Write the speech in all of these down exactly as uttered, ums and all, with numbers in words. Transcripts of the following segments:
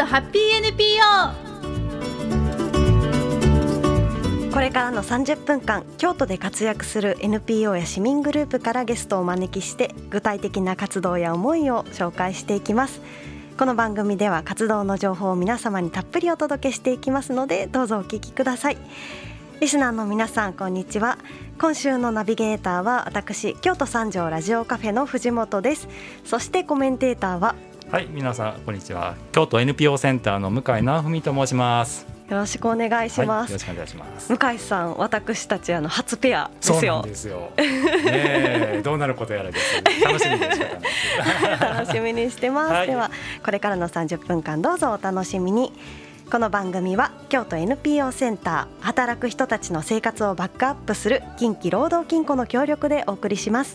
ハッピー エヌピーオー。 これからのさんじゅっぷんかん、京都で活躍する エヌピーオー や市民グループからゲストをお招きして、具体的な活動や思いを紹介していきます。この番組では活動の情報を皆様にたっぷりお届けしていきますので、どうぞお聞きください。リスナーの皆さん、こんにちは。今週のナビゲーターは私、京都三条ラジオカフェの藤本です。そしてコメンテーターは、 はい、皆さんこんにちは。京都 エヌピーオー センターの向井直文と申します。 よろしくお願いします。 はい、よろしくお願いします。 向井さん、私たちあの初ペアですよ。 そうなんですよ、ね、えどうなることやらです楽しみにして楽しみにしてます、はい、ではこれからのさんじゅっぷんかん、どうぞお楽しみに。この番組は京都 エヌピーオー センター、働く人たちの生活をバックアップする近畿労働金庫の協力でお送りします。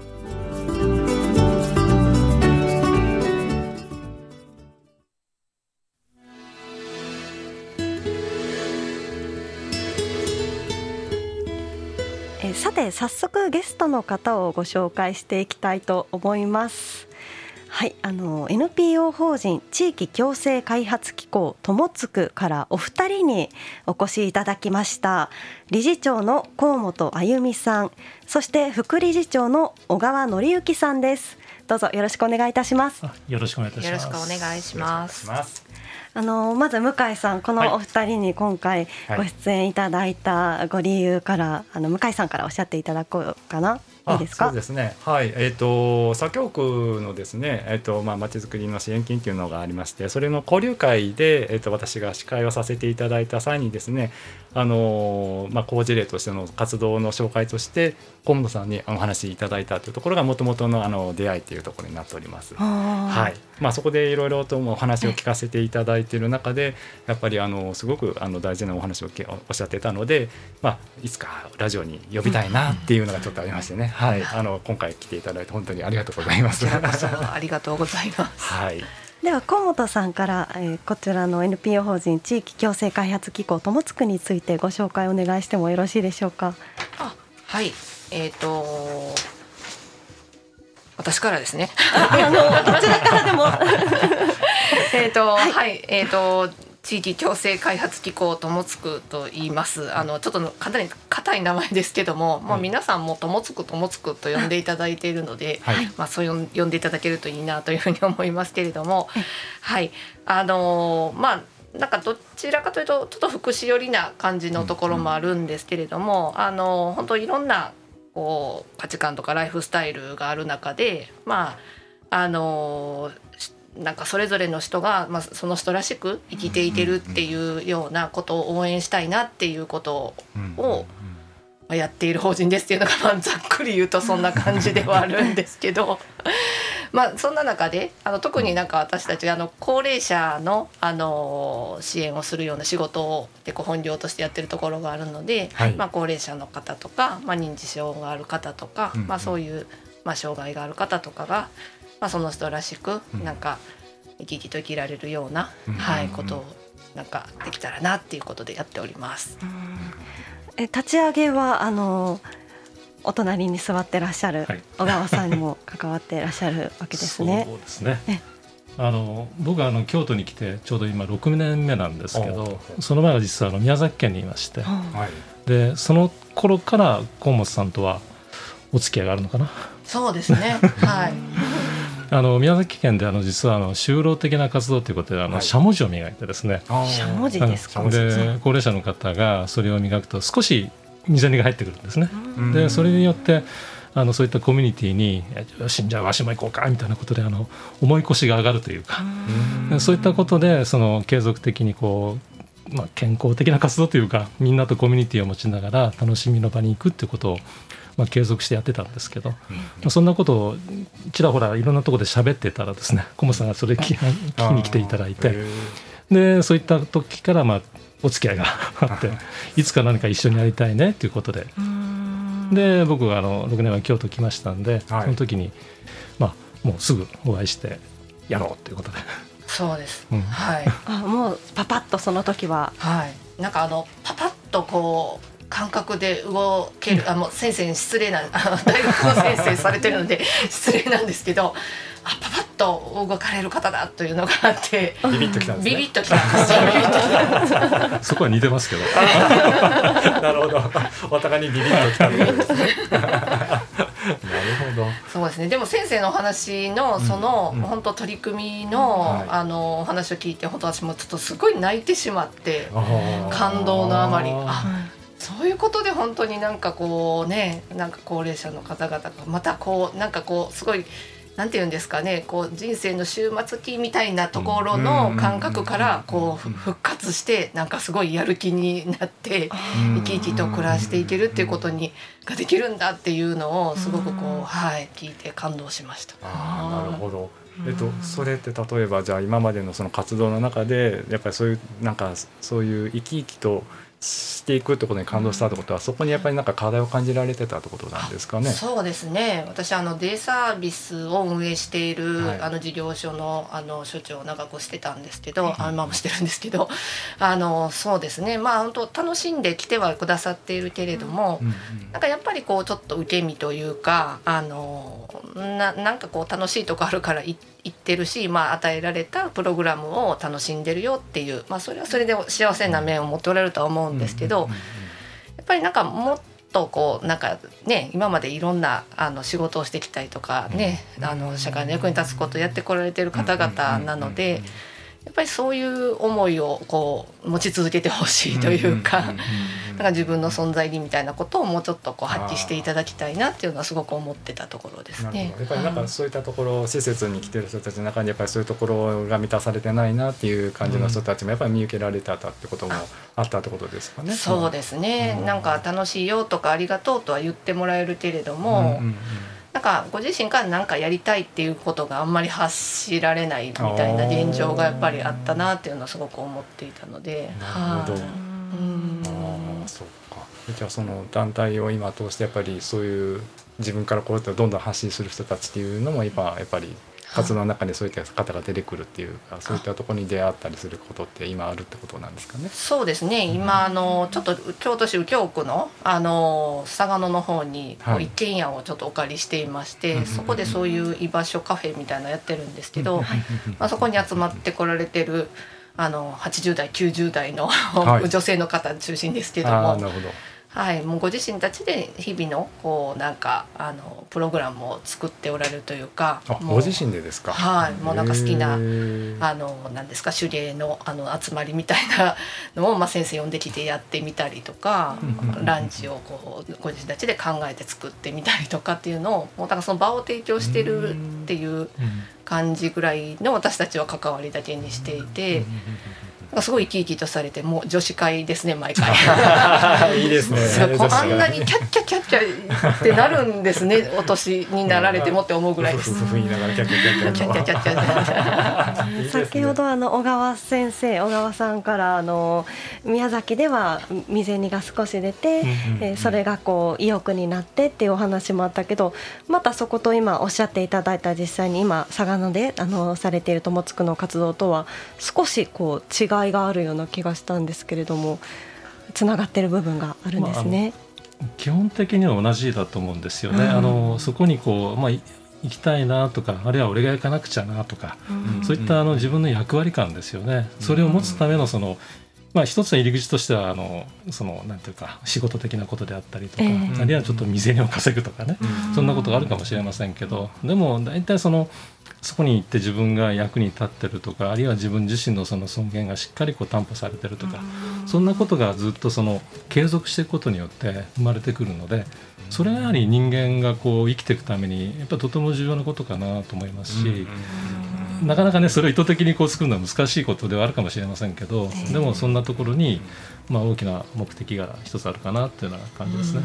えさて、早速ゲストの方をご紹介していきたいと思います。はい、あの エヌピーオー 法人地域共生開発機構友つくからお二人にお越しいただきました。理事長の河本あゆみさん、そして副理事長の小川則之さんです。どうぞよろしくお願いいたします。 よろしくお願いいたします。 よろしくお願いします。 あのまず向井さん、このお二人に今回ご出演いただいたご理由から、はい、あの向井さんからおっしゃっていただこうかな。いいですか？ そうですね、はい、えー、と左京区のですね、えーとまあ、町づくりの支援金というのがありまして、それの交流会で、えー、と私が司会をさせていただいた際にですね、あのーまあ、好事例としての活動の紹介として河本さんにお話しいただいたというところがもともとのあの出会いというところになっております。はい、まあ、そこでいろいろとお話を聞かせていただいている中で、やっぱりあのすごくあの大事なお話をおっしゃってたので、まあ、いつかラジオに呼びたいなっていうのがちょっとありましてね、はい、あの今回来ていただいて本当にありがとうございます。 ありがとうございます。 はい、 では河本さんから、えー、こちらの エヌピーオー 法人地域共生開発機構友つくについてご紹介お願いしてもよろしいでしょうか？ あ、はい、えーと私からですね。 あのどちらからでもえっとはい、はい、えーと地域共生開発機構友つくと言います。あのちょっとかなり硬い名前ですけども、もう皆さんも友つく友つくと呼んでいただいているので、はい、まあ、そう呼んでいただけるといいなというふうに思いますけれども、はい、あのまあなんかどちらかというとちょっと福祉寄りな感じのところもあるんですけれども、あの本当いろんなこう価値観とかライフスタイルがある中で、まああのなんかそれぞれの人が、まあ、その人らしく生きていけるっていうようなことを応援したいなっていうことをやっている法人ですっていうのが、まあ、ざっくり言うとそんな感じではあるんですけどまあそんな中であの特になんか私たちあの高齢者の、あの支援をするような仕事を結構本業としてやってるところがあるので、はい、まあ、高齢者の方とか、まあ、認知症がある方とか、まあ、そういう、まあ、障害がある方とかが、まあ、その人らしくなんか生き生きと生きられるような、はい、ことをなんかできたらなっていうことでやっております。 うん、え立ち上げはあのお隣に座ってらっしゃる小川さんにも関わってらっしゃるわけですね。 そうですね。あの僕はあの京都に来てちょうど今ろくねんめなんですけど、その前は実はあの宮崎県にいまして、でその頃から河本さんとはお付き合いがあるのかな。 そうですね。はい。 あの宮崎県であの実はあの就労的な活動ということであの、はい、しゃもじを磨いてですね。 しゃもじですか。 で高齢者の方がそれを磨くと少し身銭が入ってくるんですね。でそれによってあのそういったコミュニティによしじゃあわしも行こうかみたいなことであの重い腰が上がるというか、うそういったことでその継続的にこう、まあ、健康的な活動というかみんなとコミュニティを持ちながら楽しみの場に行くっていうことをまあ、継続してやってたんですけど、うん、そんなことをちらほらいろんなところで喋ってたらですね、河本さんがそれ聞きに来ていただいて、でそういった時からまあお付き合いがあっていつか何か一緒にやりたいねということで、で僕があのろくねんまえ京都来ましたんで、はい、その時に、まあ、もうすぐお会いしてやろうということで。 そうです、 うん、 はい、 あもうパパッとその時は、 はい、なんかあのパパッとこう感覚で動ける、あもう先生に失礼なあの大学の先生されてるので失礼なんですけど、あパパッと動かれる方だというのがあってビビッときたんですね。 ビビッときたんですよ。ビビッときたんですそこは似てますけどなるほど、お互いにビビッときたんですねなるほど。 そうですね。でも先生のお話のその、うん、本当取り組みの、はい、あのお話を聞いて本当私もちょっとすごい泣いてしまって感動のあまりあそういうことで本当になんかこうねなんか高齢者の方々がまたこうなんかこうすごいなんていうんですかねこう人生の終末期みたいなところの感覚からこう復活してなんかすごいやる気になって生き生きと暮らしていけるっていうことにができるんだっていうのをすごくこうはい聞いて感動しました。 あーなるほど。えっと、それって例えばじゃあ今までのその活動の中でやっぱりそういうなんかそういう生き生きとしていくってことに感動したってことはそこにやっぱりなんか課題を感じられてたってことなんですかね。 そうですね。私あのデイサービスを運営している、はい、あの事業所のあの所長を長くしてたんですけど、あ今もしてるんですけど、あのそうですね。まあ本当楽しんできてはくださっているけれども、うんうん、なんかやっぱりこうちょっと受け身というか、あの な, なんかこう楽しいとこあるから行ってるし、まあ与えられたプログラムを楽しんでるよっていう、まあそれはそれで幸せな面を持っておられるとは思うんですけど、やっぱりなんかもっとこうなんかね今までいろんなあの仕事をしてきたりとかね、あの社会の役に立つことをやってこられてる方々なので。やっぱりそういう思いをこう持ち続けてほしいというか、だから自分の存在意義みたいなことをもうちょっとこう発揮していただきたいなっていうのはすごく思ってたところですね。 やっぱりなんかそういったところ施設に来てる人たちの中にやっぱりそういうところが満たされてないなっていう感じの人たちもやっぱり見受けられてたってこともあったってことですかね。 そうですね、うん、なんか楽しいよとかありがとうとは言ってもらえるけれども、うんうんうん、なんかご自身から何かやりたいっていうことがあんまり発しられないみたいな現状がやっぱりあったなっていうのはすごく思っていたので。 なるほど、うんあそうか。じゃあその団体を今通してやっぱりそういう自分からこうやってどんどん発信する人たちっていうのも今やっぱり活動の中でそういった方が出てくるっていうか、そういったところに出会ったりすることって今あるってことなんですかね。 そうですね。今あのちょっと京都市右京区のあの嵯峨野の方にこう一軒家をちょっとお借りしていまして、はい、そこでそういう居場所カフェみたいなのやってるんですけど、はい、まあ、そこに集まってこられてるあのはちじゅう代きゅうじゅう代の、はい、女性の方中心ですけども。 あ、なるほど。 はい、もうご自身たちで日々のこうなんかあのプログラムを作っておられるというか。 あ、ご自身でですか。 はい、もうなんか好きなあのなんですか手芸のあの集まりみたいなのを、まあ、先生呼んできてやってみたりとか、ランチをこうご自身たちで考えて作ってみたりとかっていうのをもうだからその場を提供してるっていう感じぐらいの私たちは関わりだけにしていて。すごい生き生きとされて、もう女子会ですね毎回いいですね。 あんなにキャッキャキャッキャってなるんですねお年になられてもって思うぐらいです。 先ほどあの小川先生小川さんからあの宮崎では未然が少し出て、えー、それがこう意欲になってっていうお話もあったけど、またそこと今おっしゃっていただいた実際に今嵯峨野であのされている友つくの活動とは少しこう違いがあるような気がしたんですけれども、つながってる部分があるんですね。 まあ、基本的には同じだと思うんですよね。うん、あのそこにこう、まあ、行きたいなとか、あるいは俺が行かなくちゃなとか、うん、そういったあの自分の役割感ですよね。それを持つためのその、まあ、一つの入り口としてはあのそのなんていうか仕事的なことであったりとか、えー、あるいはちょっと未然を稼ぐとかね、うん、そんなことがあるかもしれませんけど、でも大体そのそこに行って自分が役に立ってるとか、あるいは自分自身のその尊厳がしっかりこう担保されてるとか、そんなことがずっとその継続していくことによって生まれてくるので、それはやはり人間がこう生きていくためにやっぱとても重要なことかなと思いますし、なかなかねそれを意図的にこう作るのは難しいことではあるかもしれませんけど、でもそんなところにまあ大きな目的が一つあるかなというような感じですね。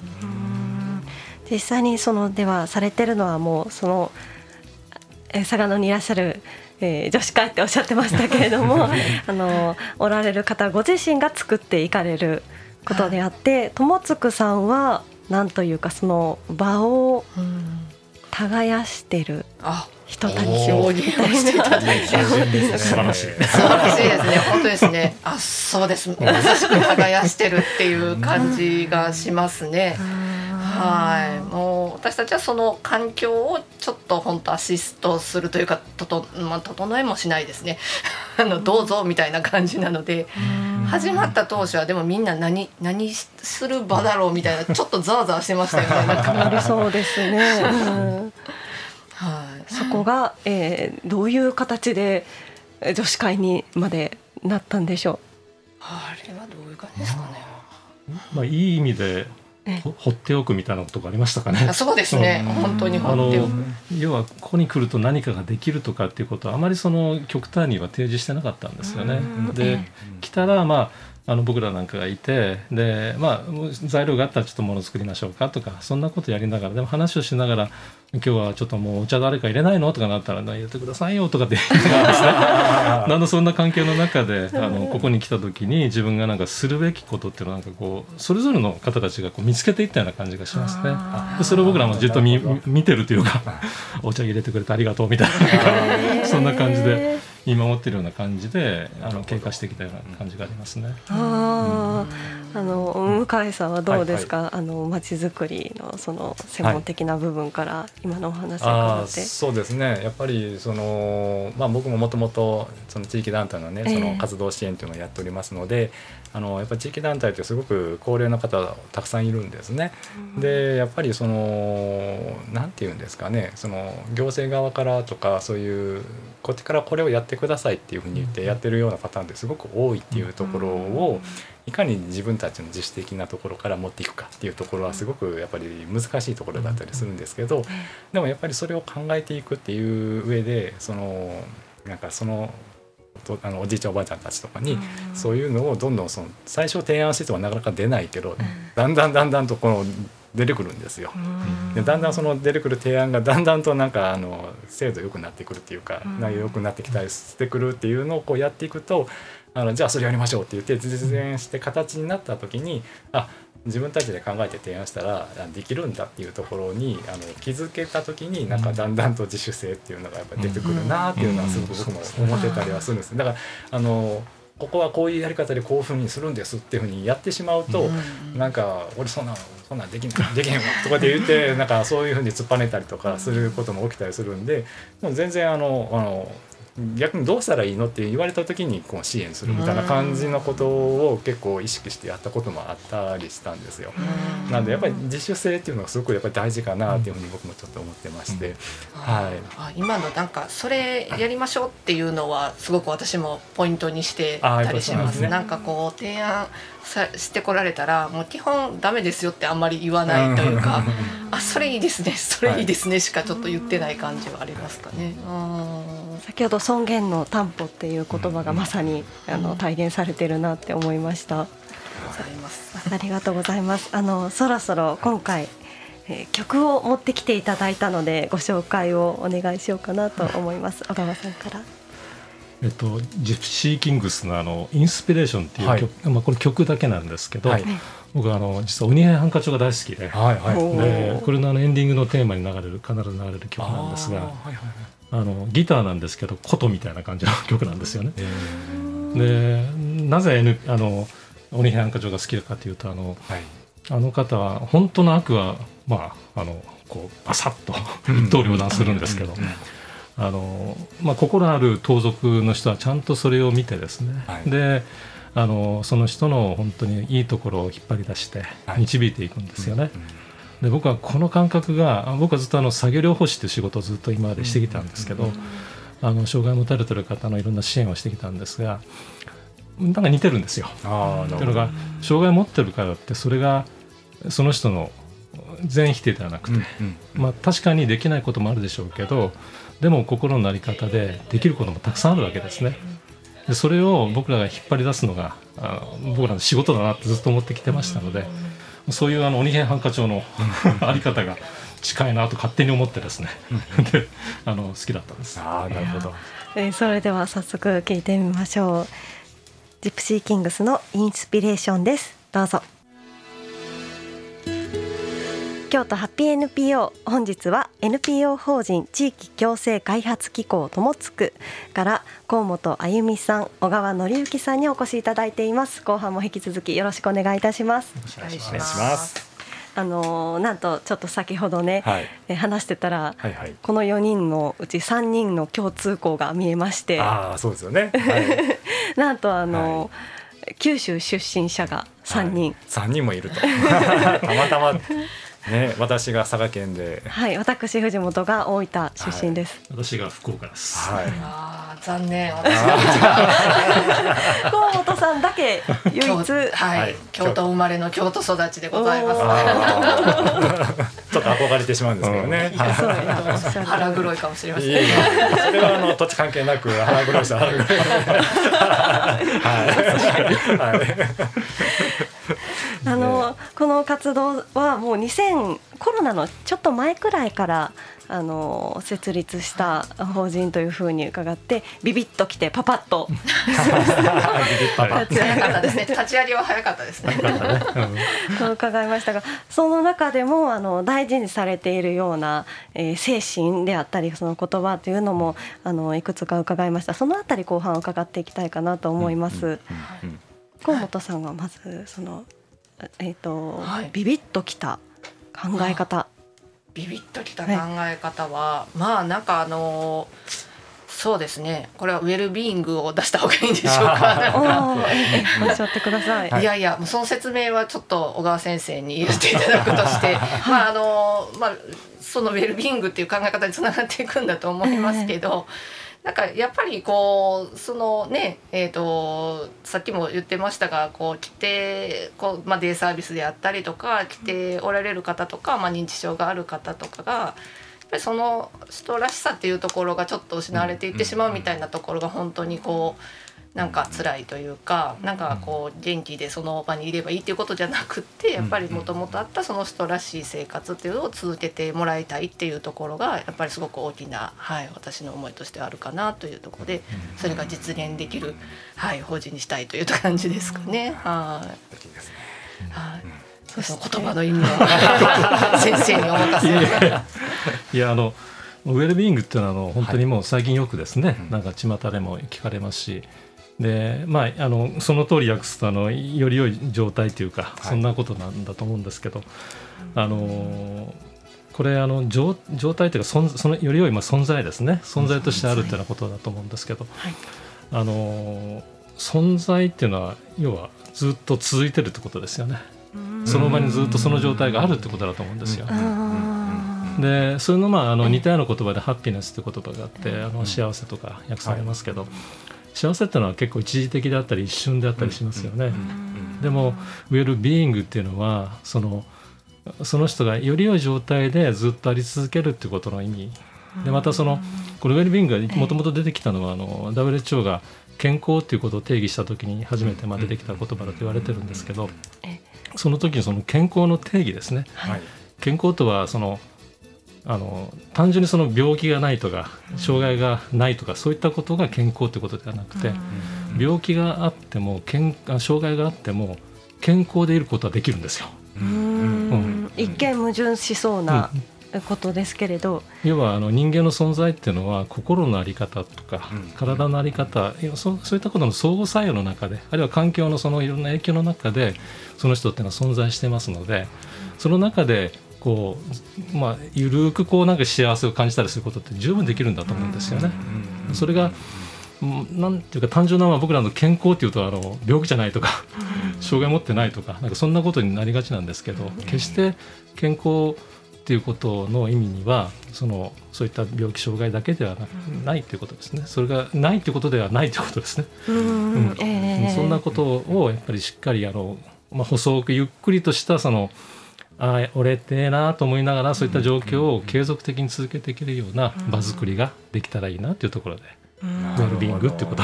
実際にそのではされてるのはもうその嵯峨野にいらっしゃる、えー、女子会っておっしゃってましたけれどもあのおられる方ご自身が作っていかれることであって、友つくさんはなんというかその場を耕してる人たちをみたいな素晴らしい素晴らしいですね。本当ですね。あ、そうです。まさしく耕してるっていう感じがしますね。 はい、もう私たちはその環境をちょっと本当アシストするというか、とと、まあ、整えもしないですねあのどうぞみたいな感じなので、始まった当初はでもみんな何何する場だろうみたいな、ちょっとざわざわしてましたよねなんかなりそうですね、うんはい、 そこが、えー、どういう形で女子会にまでなったんでしょう。 あれはどういう感じですかね。 まあ、いい意味でほ放っておくみたいなことがありましたかね。 あ、そうですね、 うん本当にあ放っておのく。 要はここに来ると何かができるとかっていうことはあまりその極端には提示してなかったんですよね。で、来たらまああの僕らなんかがいて、で、まあ、材料があったらちょっともの作りましょうかとかそんなことやりながら、でも話をしながら今日はちょっともうお茶誰か入れないのとかなったら入れてくださいよとかって言いながらですねなんだそんな関係の中であのここに来た時に自分がなんかするべきことっていうのをなんかこうそれぞれの方たちがこう見つけていったような感じがしますね。でそれを僕らもじっと 見, 見てるというかお茶入れてくれてありがとうみたいなそんな感じで見守ってるような感じであの経過してきたような感じがありますね。 ああの向井さんはどうですか、はいはい、あの街づくりのその専門的な部分から今のお話を伺って、 あそうですね、やっぱりその、まあ、僕ももともとその地域団体のねその活動支援というのをやっておりますので、えー、あのやっぱり地域団体ってすごく高齢の方たくさんいるんですね、うん、でやっぱりそのなんていうんですかね、その行政側からとかそういうこっちからこれをやってくださいっていうふうに言ってやってるようなパターンってすごく多いっていうところをいかに自分たちの自主的なところから持っていくかっていうところはすごくやっぱり難しいところだったりするんですけど、でもやっぱりそれを考えていくっていう上でそのなんかそのあのおじいちゃんおばあちゃんたちとかにそういうのをどんどんその最初提案しててはなかなか出ないけどだんだんだんだんとこの出てくるんですよ。でだんだんその出てくる提案がだんだんとなんかあの精度良くなってくるっていうか内容良くなってきたりしてくるっていうのをこうやっていくと、あのじゃあそれやりましょうって言って実現して形になった時に、あ自分たちで考えて提案したらできるんだっていうところにあの気づけた時になんかだんだんと自主性っていうのがやっぱ出てくるなっていうのはすごく僕も思ってたりはするんです。だからあのここはこういうやり方でこういうふうにするんですっていうふうにやってしまうと、うん、なんか俺そんなそんなんできないできへんわとかって言ってなんかそういうふうに突っぱねたりとかすることも起きたりするんで、もう全然あのあの逆にどうしたらいいのって言われた時にこう支援するみたいな感じのことを結構意識してやったこともあったりしたんですよ。なんでやっぱり自主性っていうのがすごくやっぱり大事かなっていうふうに僕もちょっと思ってまして、はい、 今のなんかそれやりましょうっていうのはすごく私もポイントにしてたりします。なんかこう提案さしてこられたらもう基本ダメですよってあんまり言わないというかあそれいいですねそれいいですねしかちょっと言ってない感じはありますかね。 先ほど尊厳の担保っていう言葉がまさにあの体現されてるなって思いました。ありがとうございます。あのそろそろ今回、えー、曲を持ってきていただいたのでご紹介をお願いしようかなと思います。小川さんから。 えっと、ジプシーキングスのあのインスピレーションっていう曲、はい、まあ、これ曲だけなんですけど、はい、僕はあの実は鬼平犯科帳が大好きで、はいはい、でこれのあのエンディングのテーマに流れる必ず流れる曲なんですが、あ、はいはいはい、あのギターなんですけど琴みたいな感じの曲なんですよね。でなぜ、N、あの鬼平犯科帳が好きかというとあの、はい、あの方は本当の悪は、まあ、あのこうバサッと一刀両断するんですけど、あのまあ、心ある盗賊の人はちゃんとそれを見てですね、はい、であのその人の本当にいいところを引っ張り出して導いていくんですよね。はい、で僕はこの感覚が僕はずっとあの作業療法士という仕事をずっと今までしてきたんですけど、あの障害を持たれている方のいろんな支援をしてきたんですがなんか似てるんですよ。あというのが障害を持ってるからってそれがその人の全否定ではなくて、うんうんまあ、確かにできないこともあるでしょうけどでも心の在り方でできることもたくさんあるわけですね。でそれを僕らが引っ張り出すのがあの僕らの仕事だなってずっと思ってきてましたので、そういうあの鬼平犯科帳の在り方が近いなと勝手に思ってですねであの好きだったんです。 あ、なるほど。 えー、それでは早速聞いてみましょう。ジプシーキングスのインスピレーションです。どうぞ。京都ハッピー エヌピーオー、 本日は エヌピーオー 法人地域共生開発機構ともつくから河本あゆみさん、小川則之さんにお越しいただいています。後半も引き続きよろしくお願いいたします。 お願いします。 あのなんとちょっと先ほどね、 はいえ話してたら、 はいはい、 このよにんのうちさんにんの共通項が見えまして、 ああそうですよね、はい、 なんとあの、はい、九州出身者がさんにん、はい、 さんにんもいるとたまたまね、私が佐賀県で、 はい、私藤本が大分出身です、 はい、私が福岡です、 はい、 あ残念河本さんだけ唯一、 はいはい、京都生まれの京都育ちでございますちょっと憧れてしまうんですけどね、 はい、 腹黒いかもしれません。 いやいやそれはあの土地関係なく腹黒い人腹黒いあのこの活動はもうにせんコロナのちょっと前くらいからあの設立した法人というふうに伺って、ビビッときてパパッと早かったですね。立ち上げは早かったですね。 と伺いましたが、その中でもあの大事にされているような、えー、精神であったりその言葉というのもあのいくつか伺いました。そのあたり後半伺っていきたいかなと思います。河本さんがまずその、えーとはい、ビビッときた考え方、 ビビッときた考え方は、はい、まあなんかあのそうですね、これはウェルビーイングを出した方がいいんでしょうか。 おっしゃってください。 いやいや、その説明はちょっと小川先生に言っていただくとして、まああのまあそのウェルビーイングっていう考え方につながっていくんだと思いますけど、なんかやっぱりこうそのねえーとさっきも言ってましたが、こう来てこう、まあ、デイサービスであったりとか来ておられる方とか、まあ、認知症がある方とかがやっぱりその人らしさっていうところがちょっと失われていってしまうみたいなところが本当にこうなんか辛いというか、なんかこう元気でその場にいればいいっていうことじゃなくって、やっぱりもともとあったその人らしい生活っていうのを続けてもらいたいっていうところがやっぱりすごく大きな、はい、私の思いとしてあるかなというところで、それが実現できる、はい、法人にしたいという感じですかね。はい、はい、そして言葉の意味は先生にお任せ。 いやいや、いやあのウェルビーイングっていうのはあの本当にもう最近よくですね、はい、なんか巷でも聞かれますし、でまあ、あのその通り訳すとあのより良い状態というか、はい、そんなことなんだと思うんですけど、あのこれあの 状, 状態というかそのより良い、まあ、存在ですね、存在としてあるというようなことだと思うんですけど、はい、あの存在っていうのは要はずっと続いてるってことですよね。その場にずっとその状態があるってことだと思うんですよ。でそれの、まあ、あの似たような言葉でハッピネスって言葉があって、あの幸せとか訳されますけど、はい、幸せっていうのは結構一時的であったり一瞬であったりしますよね。でもウェルビーイングっていうのはその、その人がより良い状態でずっとあり続けるっていうことの意味で、またそのこのウェルビーイングがもともと出てきたのはあの ダブリューエイチオー が健康っていうことを定義した時に初めてまあ出てきた言葉だと言われてるんですけど、その時にその健康の定義ですね、はい、健康とはそのあの単純にその病気がないとか障害がないとかそういったことが健康ということではなくて、病気があっても健障害があっても健康でいることはできるんですよ。 うーん、うん、一見矛盾しそうなことですけれど、 うん、要はあの人間の存在っていうのは心の在り方とか、うん、体の在り方、そ, そういったことの相互作用の中で、あるいは環境のそのいろんな影響の中でその人っていうのは存在してますので、その中でこう、まあ、ゆるくこうなんか幸せを感じたりすることって十分できるんだと思うんですよね。それがなんていうか単純なまあ僕らの健康っていうとあの病気じゃないとか障害持ってないとか、なんかそんなことになりがちなんですけど、決して健康っていうことの意味にはそのそういった病気障害だけでは な, ないということですね。それがないということではないということですね。うんうんえー、そんなことをやっぱりしっかりあの、まあ、細くゆっくりとしたそのあ俺ってええなと思いながらそういった状況を継続的に続けていけるような場作りができたらいいなというところで、ウェルビーイングっていうことを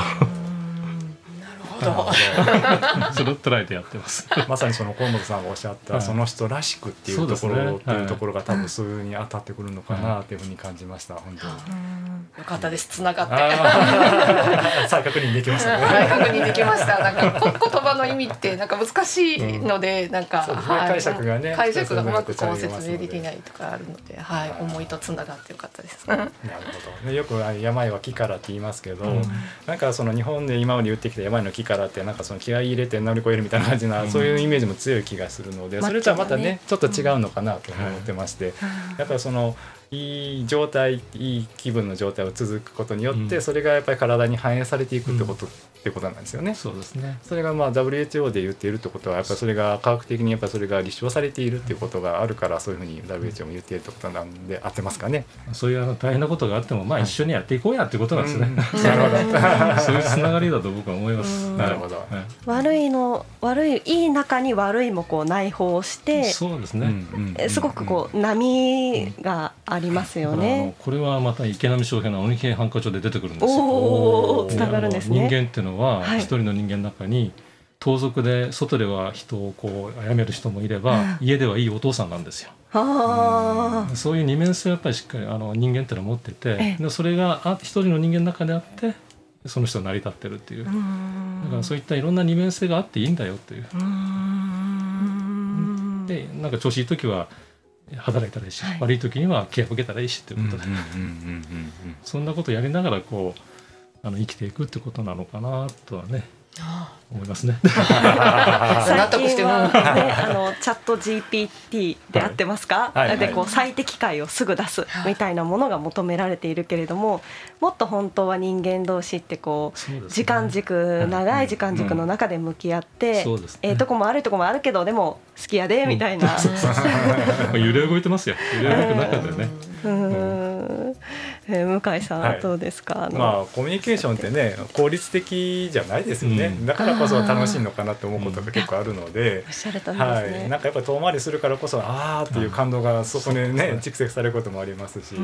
それを捉えてやってますまさにその河本さんがおっしゃった、はい、その人らしくっていうところ、ね、っていうところが多分そういうふうに当たってくるのかなというふうに感じました。本当によかったです。つながって再確認できましたね。 再確認できました。なんかこ言葉の意味ってなんか難しいので、うん、なんか、 はい、解釈がね解釈がうまくこう説明できないとかあるので、はい、思いとつながってよかったです。なるほど。よく病は気からって言いますけど、うん、なんかその日本で今まで言ってきた病の気からってなんかその気合い入れて乗り越えるみたいな感じな、うん、そういうイメージも強い気がするので、それとはまたねちょっと違うのかなと思ってまして、やっぱりそのいい状態いい気分の状態を続くことによって、うん、それがやっぱり体に反映されていくってこと、うん、ってことなんですよね。 そうですね。 それがまあ ダブリューエイチオー で言っているってことはやっぱりそれが科学的にやっぱりそれが立証されているっていうことがあるから、そういうふうに ダブリューエイチオー も言っているってことなんで合ってますかね。 そういうあの大変なことがあってもまあ一緒にやっていこうやってことなんですね。 うん、なるほど。 そういうつながりだと僕は思います。 なるほど。はい、 悪いの悪いいい中に悪いもこう内包して、 そうですね。 すごくこう波がありますよね。 これはまた池波正平の鬼平犯科帳で出てくるんですよ。 おー、つながるんですね。 人間っていうのは一人の人間の中に盗賊で外では人をこう殺める人もいれば、うん、家ではいいお父さんなんですよ。 あ、 そういう二面性をやっぱりしっかりあの人間っていうのは持ってて、でそれがあ一人の人間の中であってその人が成り立ってるっていう、だからそういったいろんな二面性があっていいんだよっていう。でなんか調子いい時は働いたらいいし、はい、悪い時にはケアを受けたらいいしということで、そんなことをやりながらこうあの生きていくってことなのかなとはね思いますね。 最近は、ね、あのチャット ジーピーティー であってますか、はいはい、でこう最適解をすぐ出すみたいなものが求められているけれども、もっと本当は人間同士ってこう、ね、時間軸長い時間軸の中で向き合って、うんうんね、ええとこも悪いとこもあるけどでも好きやでみたいな、 うん、揺れ動いてますよ。揺れ動く中でね。 うん、えー、向井さん、はい、どうですか。あのまあコミュニケーションってね効率的じゃないですよね、うん、だからこそ楽しいのかなって思うことが結構あるので、 おっしゃる通りですね。 はい、なんかやっぱり遠回りするからこそあーっていう感動がそこでね、うん、蓄積されることもありますし、うん、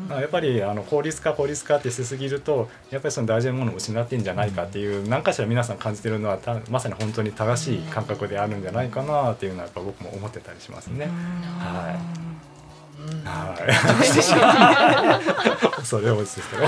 やっぱりあの効率化効率化ってしすぎるとやっぱりその大事なものを失ってんじゃないかっていう、うん、何かしら皆さん感じてるのはたまさに本当に正しい感覚であるんじゃないかなっていうのはやっぱ僕も思ってたりしますね。はいはい、それをですけど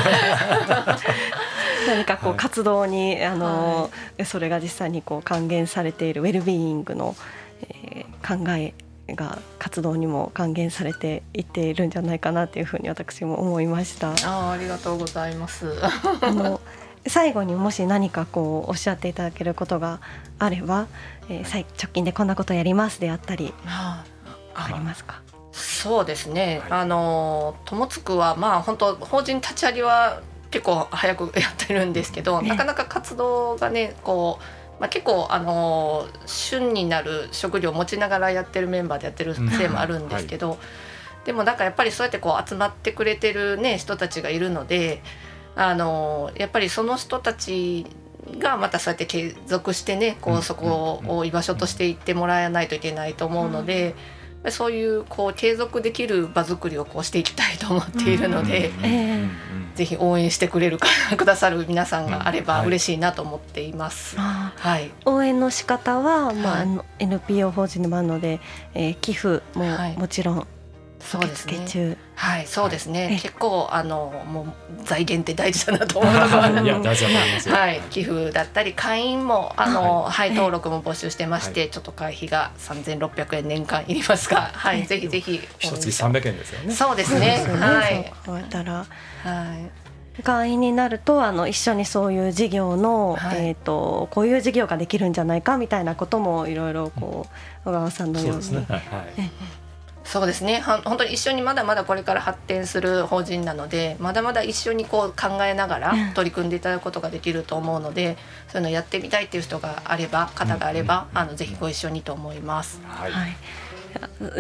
何かこう活動にあの、はい、それが実際にこう還元されているウェルビーイングの、えー、考えが活動にも還元されていっているんじゃないかなというふうに私も思いました。 あ、ありがとうございます。 あの最後にもし何かこうおっしゃっていただけることがあれば、えー、直近でこんなことやりますであったり、あありますか。 そうですね、はい、あの友つくはまあ本当法人立ち上げは結構早くやってるんですけど、ね、なかなか活動がねこう、まあ、結構あの旬になる職業を持ちながらやってるメンバーでやってるせいもあるんですけど、うんはい、でもなんかやっぱりそうやってこう集まってくれてる、ね、人たちがいるので、あのやっぱりその人たちがまたそうやって継続してねこうそこを居場所としていってもらわないといけないと思うので、うんそういうこう継続できる場作りをこうしていきたいと思っているので、ぜひ応援してくれるかくださる皆さんがあれば嬉しいなと思っています。はいはい、 応援の仕方は、まあ、はい、エヌピーオー 法人でもあるので、えー、寄付ももちろん、はい、 そうですね。 中はい、そうですね。はい、結構あのもう財源って大事だなと思うのが、 いや大事だと思いますよ。 はい、寄付だったり会員もあの、はい、はい、登録も募集してまして、はい、ちょっと会費がさんぜんろっぴゃくえん年間いりますが、はい、ぜひぜひ一月さんびゃくえんですよね。 そうですね。はい。 そうやったら、はい。会員になるとあの一緒にそういう事業の、はい、えーとこういう事業ができるんじゃないかみたいなこともいろいろこう小川さんのように。 そうですね。はい。 ねそうですね。本当に一緒にまだまだこれから発展する法人なので、まだまだ一緒にこう考えながら取り組んでいただくことができると思うので、そういうのやってみたいっていう人があれば方があれば、うん、あのぜひご一緒にと思います。 はい、はい、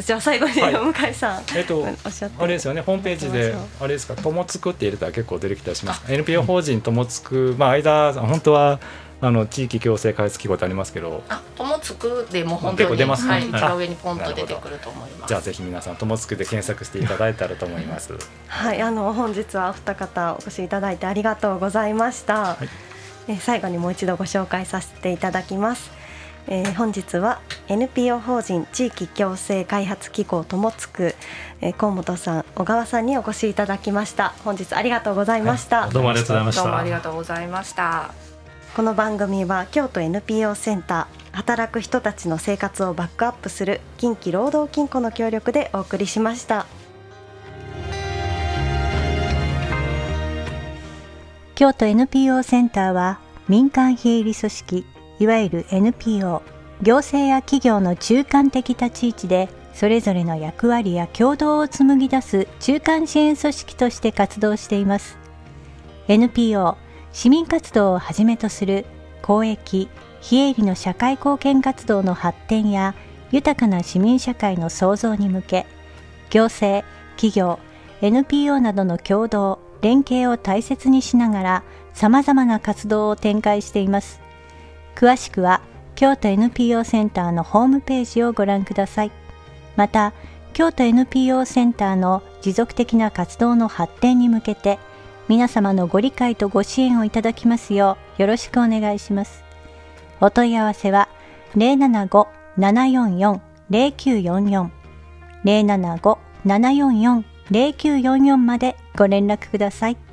じゃあ最後に、はい、向井さん、 えっと、おっしゃってあれですよね、ホームページであれですか、ともつくって入れたら結構出てきたりします。 エヌピーオー 法人ともつく、まあ、間本当はあの地域共生開発機構ってありますけど、 あ、ともつくでも本当に結構出ます、ね、はい、一番上にポンと出てくると思います。 じゃあぜひ皆さんともつくで検索していただいたらと思います。 はい、あの本日はお二方お越しいただいてありがとうございました。はい、え最後にもう一度ご紹介させていただきます。 えー、本日は エヌピーオー 法人地域共生開発機構ともつく、えー、河本さん、小川さんにお越しいただきました。本日ありがとうございました、 はい、どうもありがとうございました。 どうもありがとうございました。 この番組は京都 エヌピーオー センター働く人たちの生活をバックアップする近畿労働金庫の協力でお送りしました。 京都 エヌピーオー センターは民間非営利組織、いわゆる エヌピーオー、行政や企業の中間的立ち位置でそれぞれの役割や共同を紡ぎ出す中間支援組織として活動しています。 エヌピーオー 市民活動をはじめとする公益・非営利の社会貢献活動の発展や豊かな市民社会の創造に向け、行政、企業、エヌピーオー などの共同・連携を大切にしながら様々な活動を展開しています。詳しくは京都 エヌピーオー センターのホームページをご覧ください。また、京都 エヌピーオー センターの持続的な活動の発展に向けて、皆様のご理解とご支援をいただきますようよろしくお願いします。お問い合わせは ゼロななご ななよんよん ゼロきゅうよんよん ゼロななご ななよんよん ゼロきゅうよんよんまでご連絡ください。